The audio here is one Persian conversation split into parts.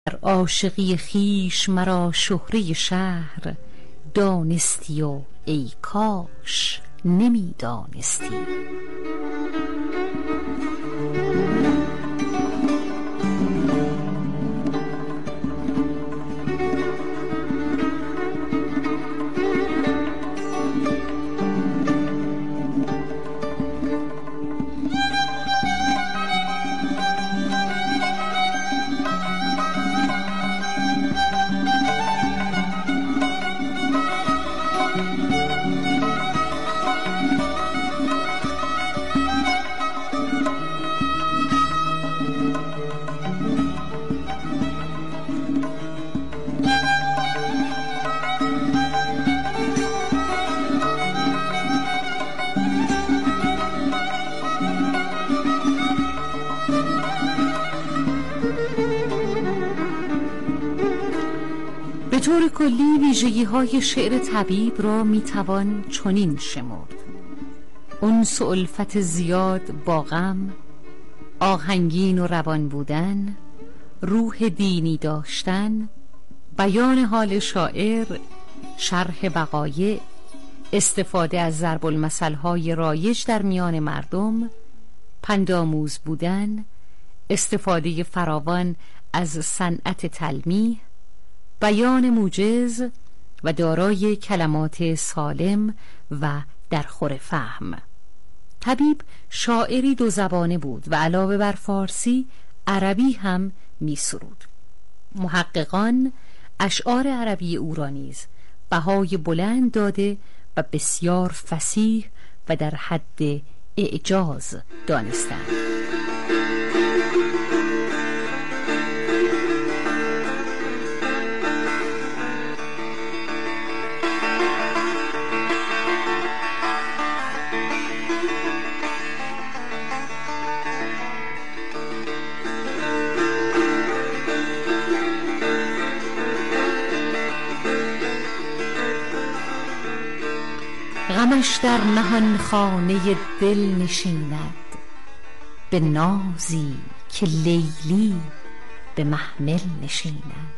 در عاشقی خویش مرا شهره شهر دانستی و ای کاش نمی دانستی. به طور کلی ویژگی‌های شعر طبیب را میتوان چنین شمرد: انس و الفت زیاد با غم، آهنگین و روان بودن، روح دینی داشتن، بیان حال شاعر، شرح وقایع، استفاده از ضرب المثل‌های رایج در میان مردم، پندآموز بودن، استفاده فراوان از صنعت تلمیح، بیان موجز و دارای کلمات سالم و درخور فهم. طبیب شاعری دو زبانه بود و علاوه بر فارسی عربی هم می سرود. محققان اشعار عربی او را نیز بهای بلند داده و بسیار فصیح و در حد اعجاز دانستند. غمش در نهان خانه دل نشیند، به نازی که لیلی به محمل نشیند.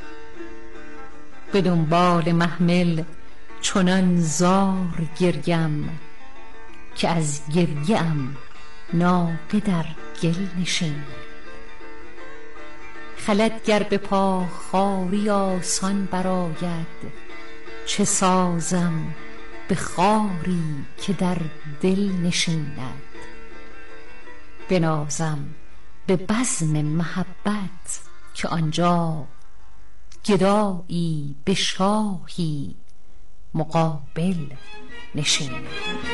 به دنبال محمل چنان زار گریم، که از گریه ام ناقه در گل نشیند. خلد گر به پا خاری آسان برآید، چه سازم به خاری که در دل نشیند. بنازم به بزم محبت که آنجا، گدایی به شاهی مقابل نشیند.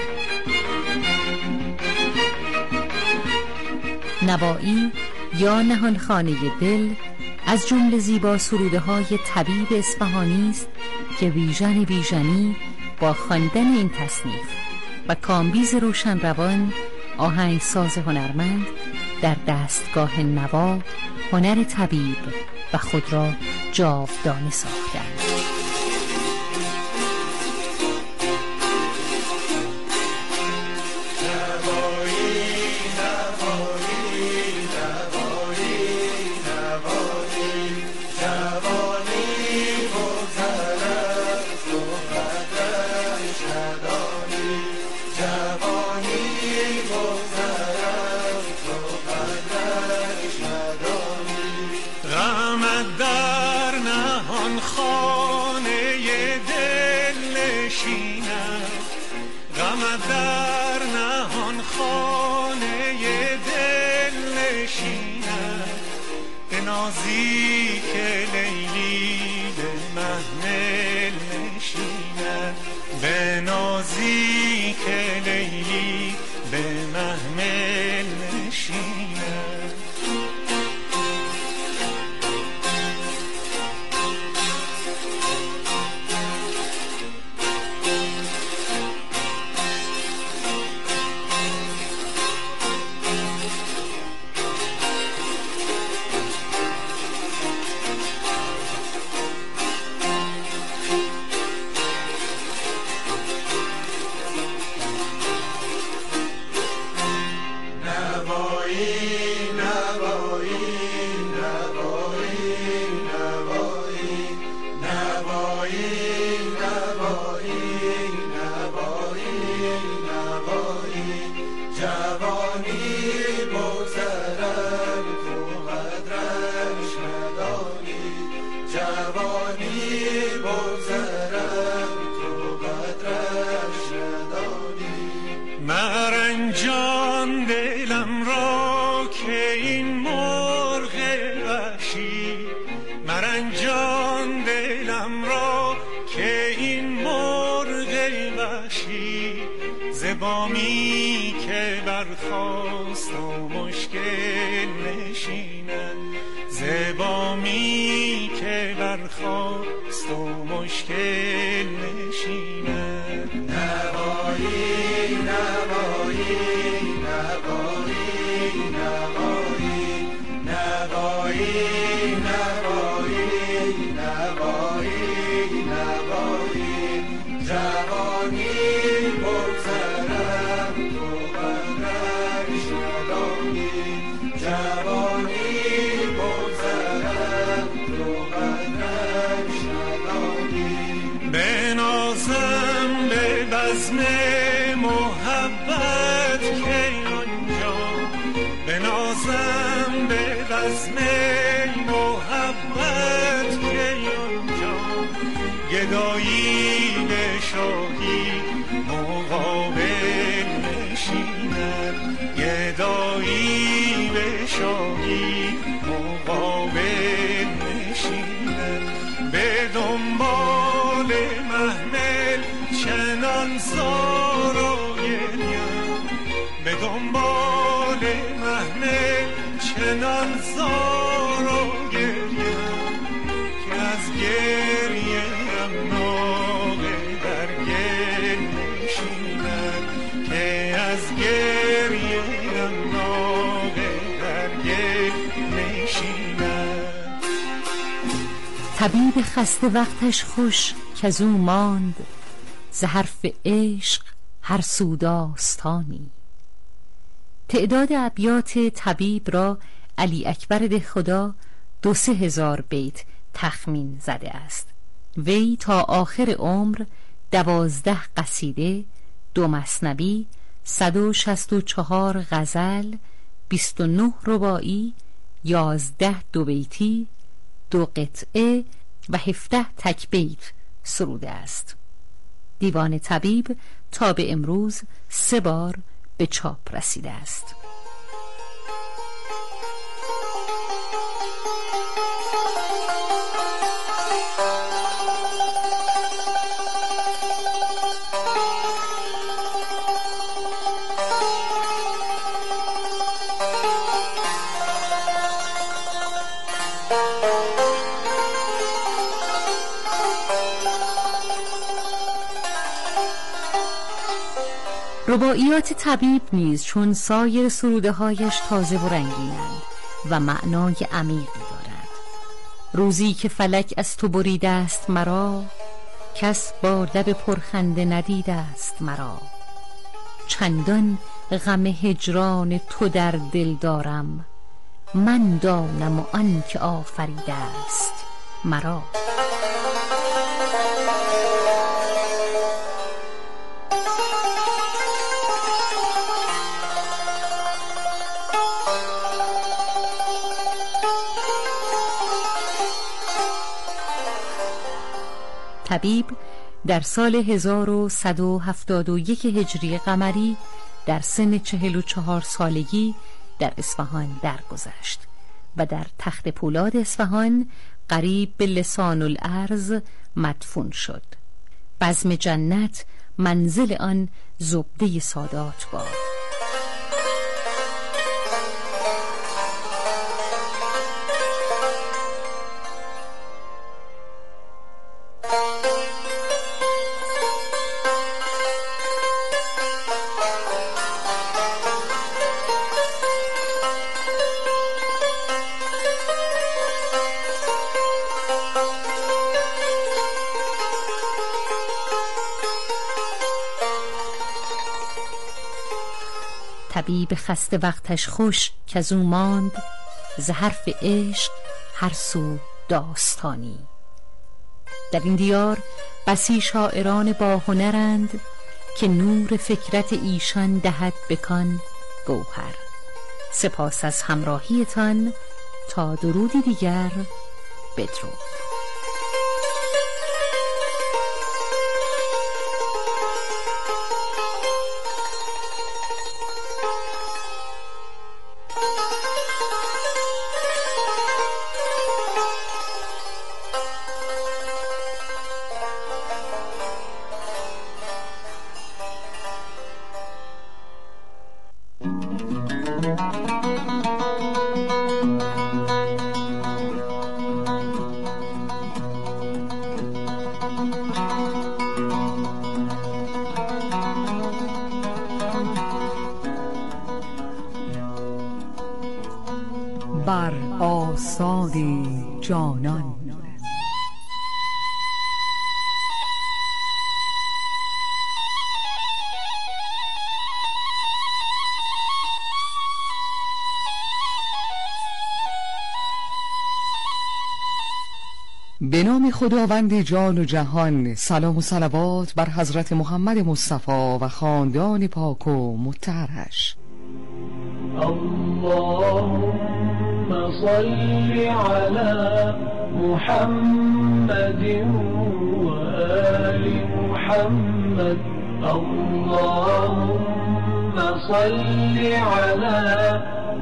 نوایی یا نهانخانه دل از جمله زیبا سروده های طبیب اصفهانی است که بیژنی با خواندن این تصنیف و کامبیز روشنروان آهنگساز هنرمند در دستگاه نوا هنر طبیب و خود را جاودانه ساختند. در نهان خانه دل نشیند، به نازیک لیلی به محمل نشیند. به نازیک لیلی به محمل نشیند. مرنجان دلم را که این مرغ وحشی زبامی که برخاست و مشکل نشیند، زبامی که برخاست و مشکل نشیند. نوایی نوایی نوایی نوایی نوایی نوایی نوایی نوایی جوانی بگذرد تو قدرش ندانی، جوانی بگذرد تو قدرش ندانی. بنازم به بزم محبت که آنجا، بنازم به بزم محبت که آنجا گدایی به شاهی مقابل نشیند، گدایی به شاهی مقابل نشیند. به دنبال محمل چنان زار و گریم، به دنبال محمل چنان زار و گریم که از گریه ناقه در گل نشیند، که از گریه ناقه در گل نشیند. طبیب خسته وقتش خوش کزو ماند، ز حرف عشق هر سو داستانی. تعداد ابیات طبیب را علی اکبر دهخدا 2,000 بیت تخمین زده است. وی تا آخر عمر 12 قصیده، 2 مثنوی، 164 غزل، 29 رباعی، 11 دوبیتی، 2 قطعه و 17 تکبیت سروده است. دیوان طبیب تا به امروز 3 بار به چاپ رسیده است. رباعیات طبیب نیز چون سایر سروده هایش تازه و رنگینند و معنای عمیقی دارند. روزی که فلک از تو بریده است مرا، کس با لب پرخنده ندیده است مرا. چندان غم هجران تو در دل دارم، من دانم و آن که آفریده است مرا. طبیب در سال 1171 هجری قمری در سن 44 سالگی در اصفهان درگذشت و در تخت پولاد اصفهان قریب به لسان الارض مدفون شد. بزم جنت منزل آن زبده سادات باد. طبیب خسته وقتش خوش کزو ماند، ز حرف عشق هر سو داستانی. در این دیار بسی شاعران با هنرند که نور فکرت ایشان دهد بکان گوهر. سپاس از همراهیتان، تا درودی دیگر، بدرود. فرستاد جانان. به نام خداوند جان و جهان. سلام و صلوات بر حضرت محمد مصطفی و خاندان پاک و مطهرش. اللهم صل علی محمد و آل محمد. اللهم صل علی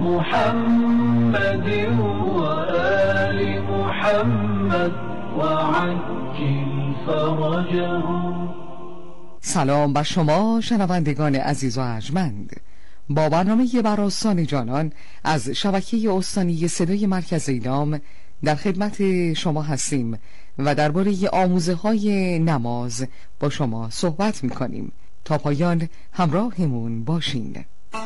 محمد و آل محمد و عجل فرجهم. سلام بر شما شنوندگان عزیز و ارجمند. با برنامه بر آستان جانان از شبکه استانی صدای مرکز اعلام در خدمت شما هستیم و درباره آموزه‌های نماز با شما صحبت می‌کنیم. تا پایان همراهمون باشین.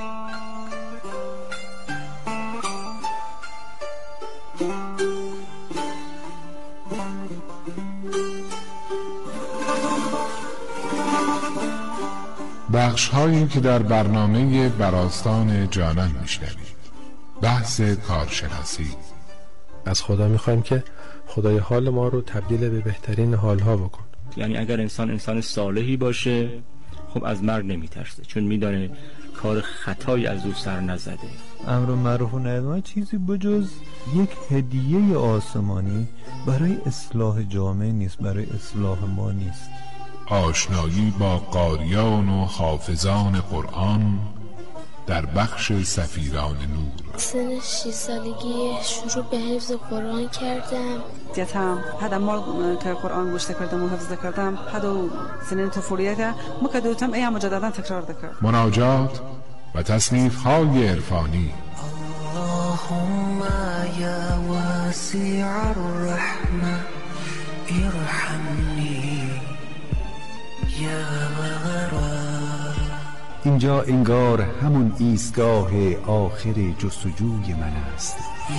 بخش‌هایی که در برنامه بر آستان جانان میشنوید. بحث کارشناسی. از خدا میخوایم که خدای حال ما رو تبدیل به بهترین حالها بکن. یعنی اگر انسان صالحی باشه، خب از مرگ نمیترسه، چون میدانه کار خطایی از او سر نزده. امر معروف و نهی از منکر چیزی بجز یک هدیه آسمانی برای اصلاح جامعه نیست، برای اصلاح ما نیست. آشنایی با قاریان و حافظان قرآن در بخش سفیران نور. سن 6 سالگی شروع به حفظ قرآن کردم. هذا مال كقرآن گوش کردم و حفظ کردم. هذا سنین طفولیت مکدوتم ایام مجددا تکرار کرد. مناجات و تصنیف‌های عرفانی. اللهم یا واسع الرحمة ارحمنی یا اینجا انگار همون ایستگاه آخر جستجوی من است.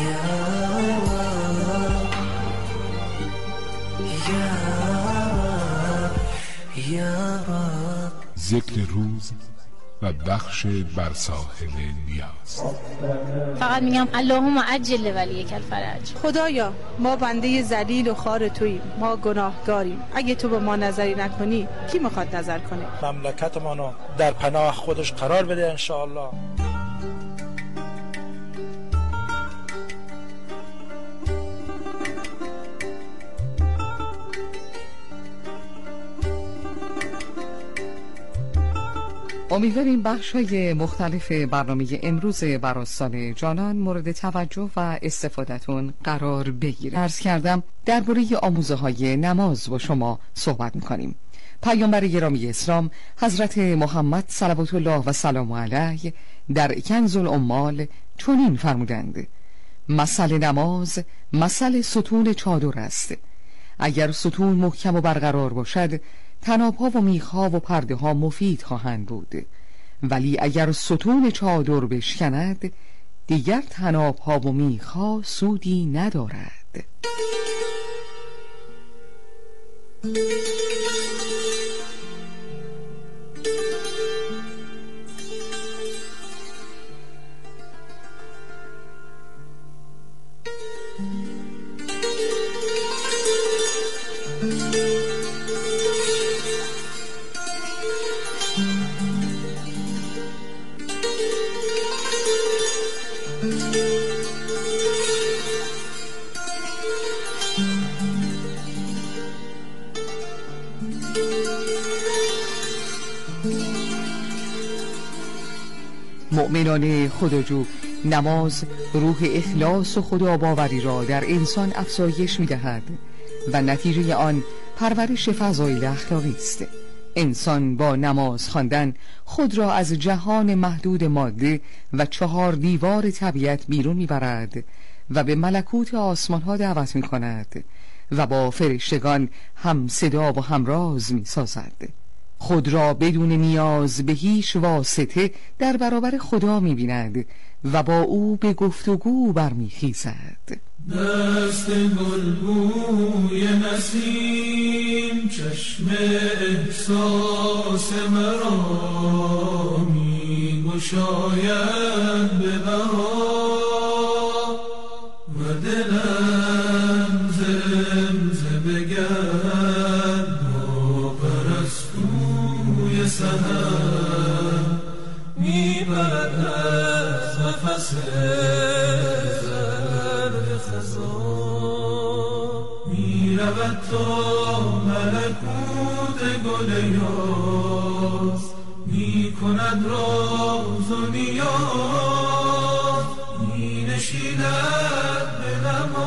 ذکر روز و بخش بر ساحل نیاز. فقط میگم اللهم عجل ولیک الفرج. خدایا ما بنده ذلیل و خوار توییم، ما گناهگاریم. اگه تو به ما نظری نکنی کی میخواد نظر کنه؟ مملکت ما رو در پناه خودش قرار بده انشاءالله. امیدواریم بخش‌های مختلف برنامه امروز بر آستان جانان مورد توجه و استفادهتون قرار بگیره. عرض کردم درباره آموزه‌های نماز با شما صحبت می‌کنیم. پیامبر گرامی اسلام حضرت محمد صلوات الله و سلام علیه در کنز الاموال چنین فرمودند: مثل نماز مثل ستون چادر است. اگر ستون محکم و برقرار باشد، طناب‌ها و میخ‌ها و پرده‌ها مفید خواهند بود، ولی اگر ستون چادر بشکند، دیگر طناب‌ها و میخ‌ها سودی ندارد. مؤمنان خداجو، نماز روح اخلاص و خداباوری را در انسان افزایش می‌دهد و نتیجه آن پرورش فضایل اخلاقی است. انسان با نماز خواندن خود را از جهان محدود ماده و 4 دیوار طبیعت بیرون می‌برد و به ملکوت آسمان‌ها دعوت می‌کند و با فرشتگان هم صدا و همراز می‌سازد. خود را بدون نیاز به هیچ واسطه در برابر خدا می‌بیند و با او به گفتگو برمیخیزد. دست گلبوی نسیم چشم احساس مرا می گشاید به بهار و دلم زمزه بگرد با پرستوی سحر می برد از نفس می رود تا ملکوت گل یاس می کند راز و نیاز می نشیند به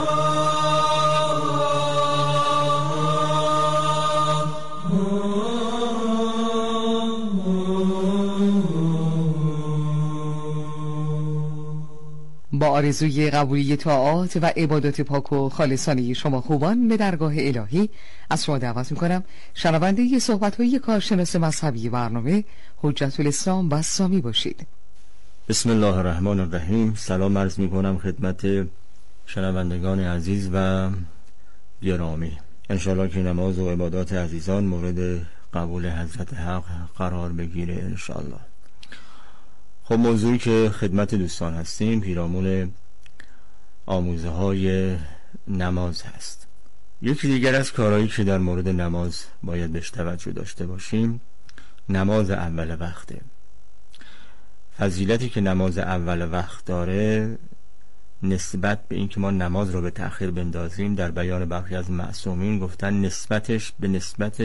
با آرزوی قبولی طاعات و عبادات پاک و خالصانه شما خوبان به درگاه الهی از شما دعوت میکنم شنونده صحبت‌های کارشناس مذهبی برنامه حجت الاسلام بسامی باشید. بسم الله الرحمن الرحیم. سلام عرض میکنم خدمت شنوندگان عزیز و گرامی. انشاءالله که نماز و عبادات عزیزان مورد قبول حضرت حق قرار بگیره انشاءالله. خب موضوعی که خدمت دوستان هستیم پیرامون آموزه های نماز هست. یکی دیگر از کارهایی که در مورد نماز باید بهش توجه داشته باشیم نماز اول وقته. فضیلتی که نماز اول وقت داره نسبت به این که ما نماز رو به تأخیر بندازیم در بیان برخی از معصومین گفتن نسبتش به نسبت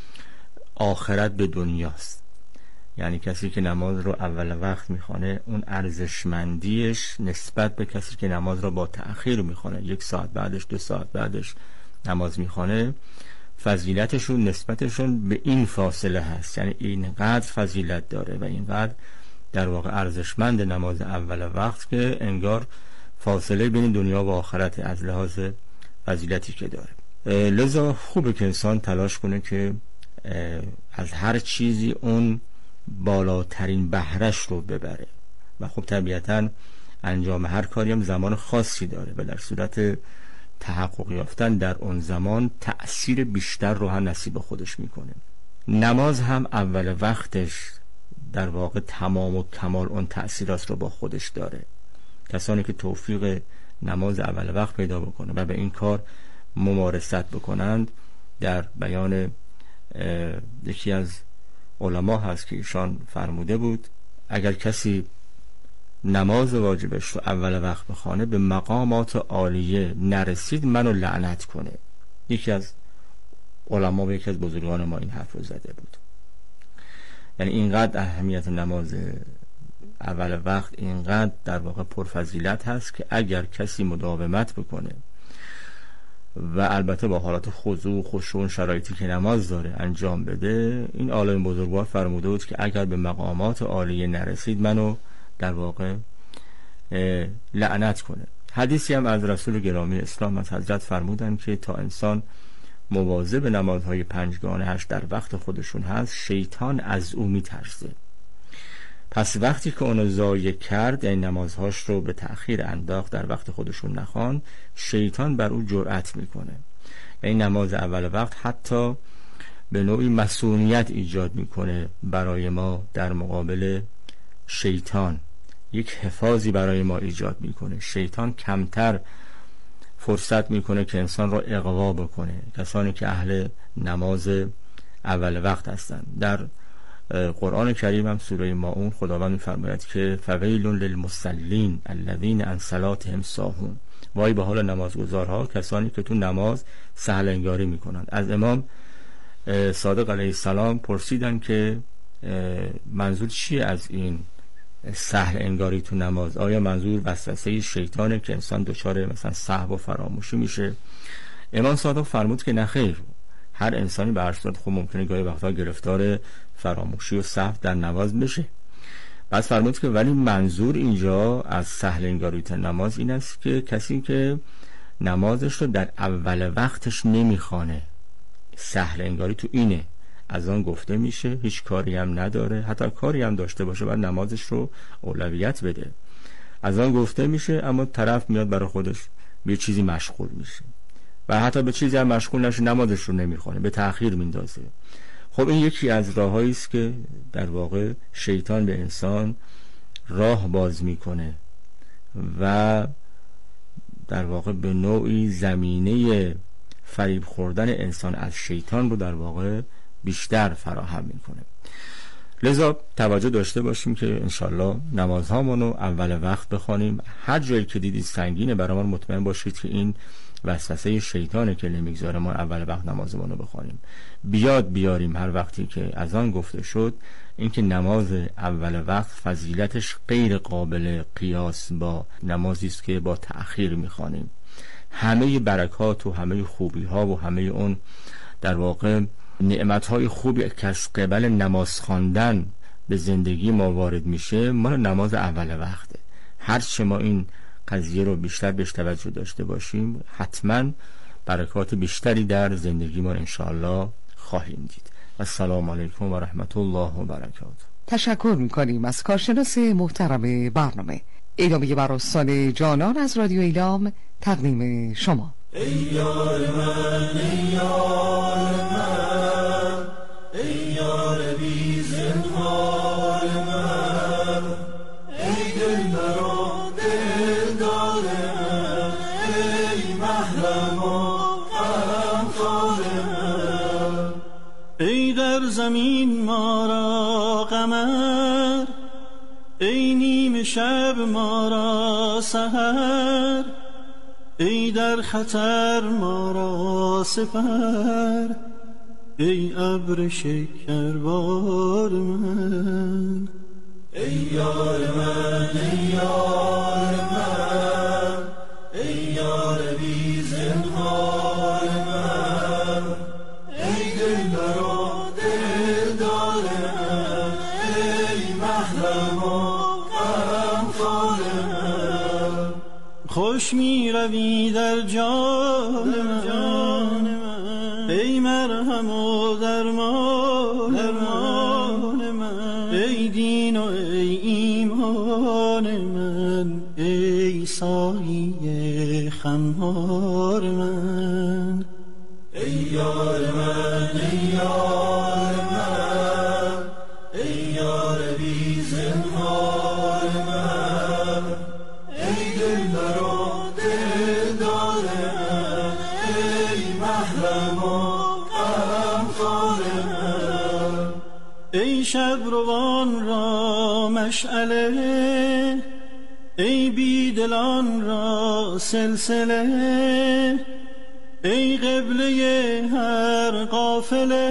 آخرت به دنیاست. یعنی کسی که نماز رو اول وقت میخوانه اون ارزشمندیش نسبت به کسی که نماز رو با تأخیر میخوانه 1 ساعت بعدش 2 ساعت بعدش نماز میخوانه فضیلتشون نسبتشون به این فاصله هست. یعنی اینقدر فضیلت داره و اینقدر در واقع ارزشمند نماز اول وقت که انگار فاصله بین دنیا و آخرت از لحاظ فضیلتی که داره. لذا خوبه که انسان تلاش کنه که از هر چیزی اون بالاترین بهرش رو ببره و خب طبیعتاً انجام هر کاری هم زمان خاصی داره و در صورت تحقق یافتن در اون زمان تأثیر بیشتر رو هم نصیب خودش میکنه. نماز هم اول وقتش در واقع تمام و کمال اون تأثیرات رو با خودش داره. کسانی که توفیق نماز اول وقت پیدا بکنه و به این کار ممارست بکنند در بیان یکی از علما هست که ایشان فرموده بود اگر کسی نماز واجبش رو اول وقت بخوانه به مقامات عالیه نرسید منو لعنت کنه. یکی از علما و یکی از بزرگان ما این حرف رو زده بود. یعنی اینقدر اهمیت نماز اول وقت اینقدر در واقع پرفضیلت هست که اگر کسی مداومت بکنه و البته با حالات خضوع و خشوع شرایطی که نماز داره انجام بده، این عالم بزرگوار فرموده بود که اگر به مقامات عالیه نرسید منو در واقع لعنت کنه. حدیثی هم از رسول گرامی اسلام از حضرت فرمودن که تا انسان مواظب نمازهای پنجگانه‌اش در وقت خودشون هست شیطان از او میترسه. پس وقتی که اونو ضایع کرد این نمازهاش رو به تأخیر انداخت در وقت خودشون نخوان شیطان بر او جرأت میکنه. این نماز اول وقت حتی به نوعی مسئولیت ایجاد میکنه برای ما در مقابل شیطان، یک حفاظی برای ما ایجاد میکنه. شیطان کمتر فرصت میکنه که انسان را اغوا بکنه. کسانی که اهل نماز اول وقت هستند در قرآن کریم هم سوره ماعون خداوند می‌فرماید که فویل للمصلین الذین عن صلاتهم ساهون. وای به حال نمازگزارها کسانی که تو نماز سهل انگاری میکنند. از امام صادق علیه السلام پرسیدن که منظور چیه از این سهل انگاری تو نماز؟ آیا منظور وسوسه شیطانه که انسان دچار مثلا سهو و فراموشی میشه؟ امام صادق فرمود که نه خیر، هر انسانی به هر صورت خب ممکنه گاهی وقتا گرفتار فراموشی و سهو در نماز بشه. بعد فرمود که ولی منظور اینجا از سهل انگاری تو نماز این است که کسی که نمازش رو در اول وقتش نمیخوانه، سهل انگاری تو اینه، از آن گفته میشه هیچ کاری هم نداره، حتی کاری هم داشته باشه باید نمازش رو اولویت بده. از آن گفته میشه اما طرف میاد برای خودش به چیزی مشغول میشه و حتی به چیزی هم مشغول نشه نمازش رو نمیخونه، به تأخیر میندازه. خب این یکی از راهایی است که در واقع شیطان به انسان راه باز میکنه و در واقع به نوعی زمینه فریب خوردن انسان از شیطان رو در واقع بیشتر فراهم میکنه. لذا توجه داشته باشیم که انشالله نمازهامون رو اول وقت بخوانیم. هر جایی که دیدید سنگینه برامون مطمئن باشید که این وسوسه شیطانه که نمیگذاره ما اول وقت نمازمون رو بخوانیم. بیاریم هر وقتی که از آن گفته شد اینکه نماز اول وقت فضیلتش غیر قابل قیاس با نمازی است که با تأخیر میخوانیم. همه برکات و همه خوبی ها و همه اون در واقع نعمت های خوبی که از قبل نماز خواندن به زندگی ما وارد میشه مال نماز اول وقته. هرچه ما این قضیه رو بیشتر بهش توجه داشته باشیم حتما برکات بیشتری در زندگی ما انشاءالله خواهیم دید. السلام علیکم و رحمت الله و برکاته. تشکر میکنیم از کارشناس محترم برنامه. ادامه برآستان جانان از رادیو ایلام تقدیم شما. ای یار من، ای یار من، ای یار بی زنهار من، ای دلبر و دلدار من، ای محرم و غمخوار من. ای در زمین ما را قمر، ای نیم شب ما را سحر، ای در خطر ما را سپر، ای ابر شکربار من. ای یار من، ای یار من، ای یار بی زنهار من، ای دلبر و دلدار من، ای محرم و غمخوار من. خوش می روی در جان من، ای مرهم و درمان من، ای دین و ای ایمان من، ای سایه خمار من. ای یار من، ای یار من، ای یار بی زنهار من، ای دلبر و دلدار من، ای محرم و غمخوار من. ای شب روان را مشعله، ای بیدلان را سلسله، ای قبله هر قافله،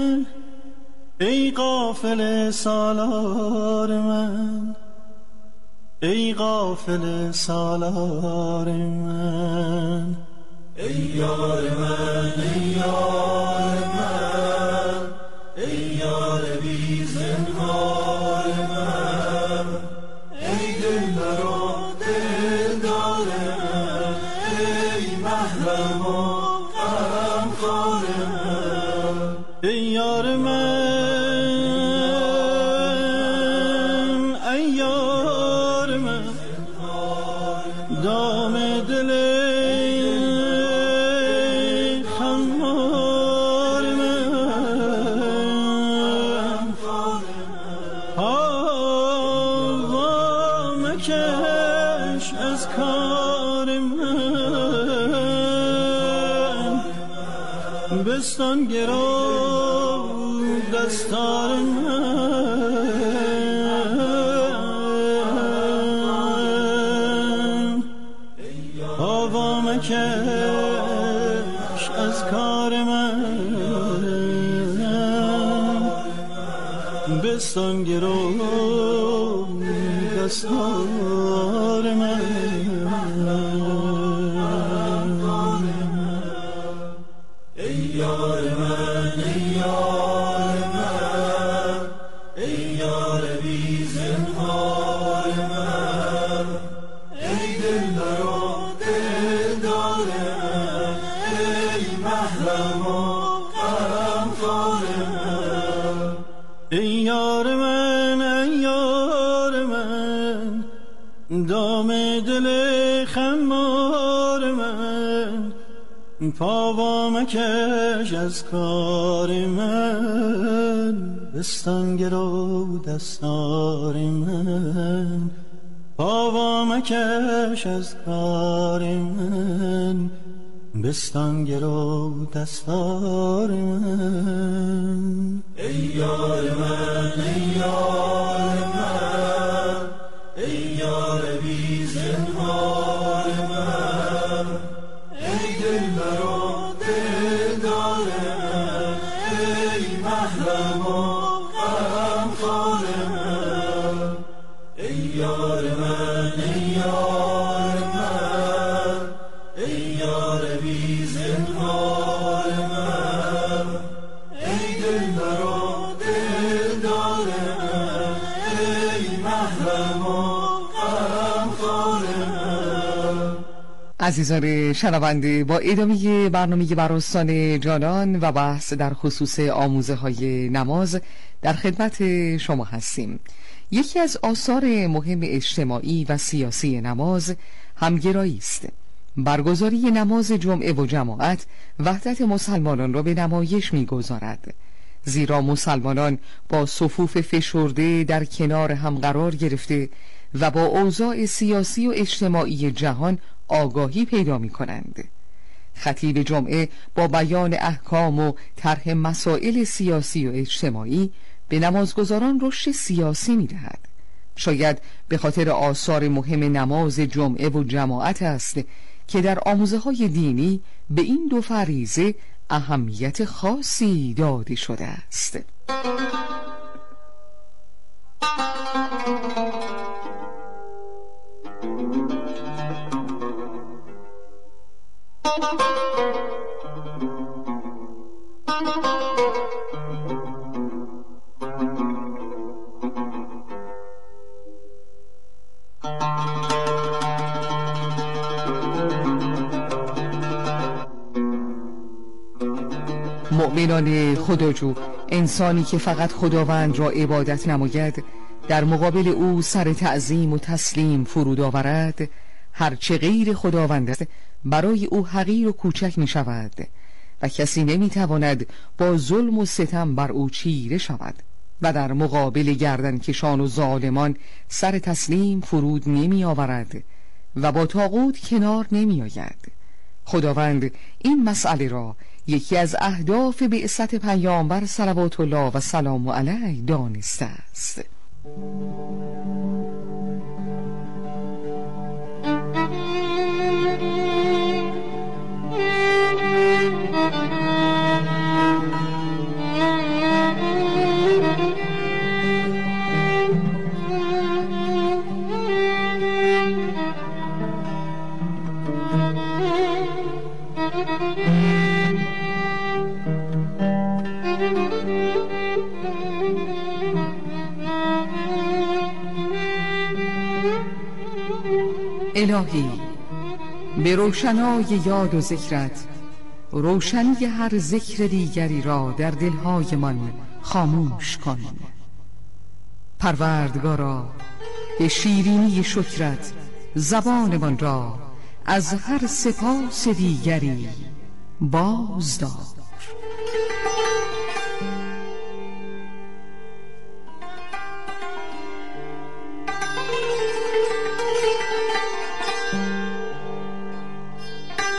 ای قافله سالار من، ای غافل سالار من. ای یار من، ای یار من، ای یار بی زنهار من، ای دلبر و دلدار من، ای محرم و غمخوار من. ای یار من، دام دل خمار من، هوا مکش از کار من، بستان گرو دستار کش از کار من، بستان گرو دستار من. ای یار من، ای یار من، ای یار بی زنهار من، ای دلبر و دلدار من، ای محرم و غمخوار من. ای یار من، ای یار من، دام دل خمار من، پاوا مکش از کار من، بستان گرو دستار من. پاوا مکش از کار من، بستان گرو دستار من. ای یار من، ای یار من، ای یار بی زنهار من. ای دلبر و دلدار من، ای محرم و غمخوار من. ای یار من، ای یار من، ای یار بی زنهار من. ای دلبر و دلدار من، ای محرم و غمخوار من. عزیزان شنونده، با ادامه برنامه برآستان جانان و بحث در خصوص آموزه های نماز در خدمت شما هستیم. یکی از آثار مهم اجتماعی و سیاسی نماز همگرایی است. برگزاری نماز جمعه و جماعت وحدت مسلمانان را به نمایش می‌گذارد، زیرا مسلمانان با صفوف فشرده در کنار هم قرار گرفته و با اوضاع سیاسی و اجتماعی جهان آگاهی پیدا می‌کنند. خطیب جمعه با بیان احکام و طرح مسائل سیاسی و اجتماعی به نمازگزاران رشد سیاسی می‌دهد. شاید به خاطر آثار مهم نماز جمعه و جماعت است که در آموزه‌های دینی به این دو فریضه اهمیت خاصی داده شده است. مؤمنان خداجو، انسانی که فقط خداوند را عبادت نماید، در مقابل او سر تعظیم و تسلیم فرود آورد، هرچه غیر خداوند است برای او حقیر و کوچک می شود و کسی نمی تواند با ظلم و ستم بر او چیره شود و در مقابل گردنکشان و ظالمان سر تسلیم فرود نمی آورد و با طاغوت کنار نمی آید. خداوند این مسئله را یکی از اهداف بعثت پیامبر صلوات الله و سلام علیه دانسته است. الهی، به روشنای یاد و ذکرت روشنی هر ذکر دیگری را در دلهای من خاموش کن. پروردگارا، به شیرینی شکرت زبان من را از هر سپاس دیگری باز دار.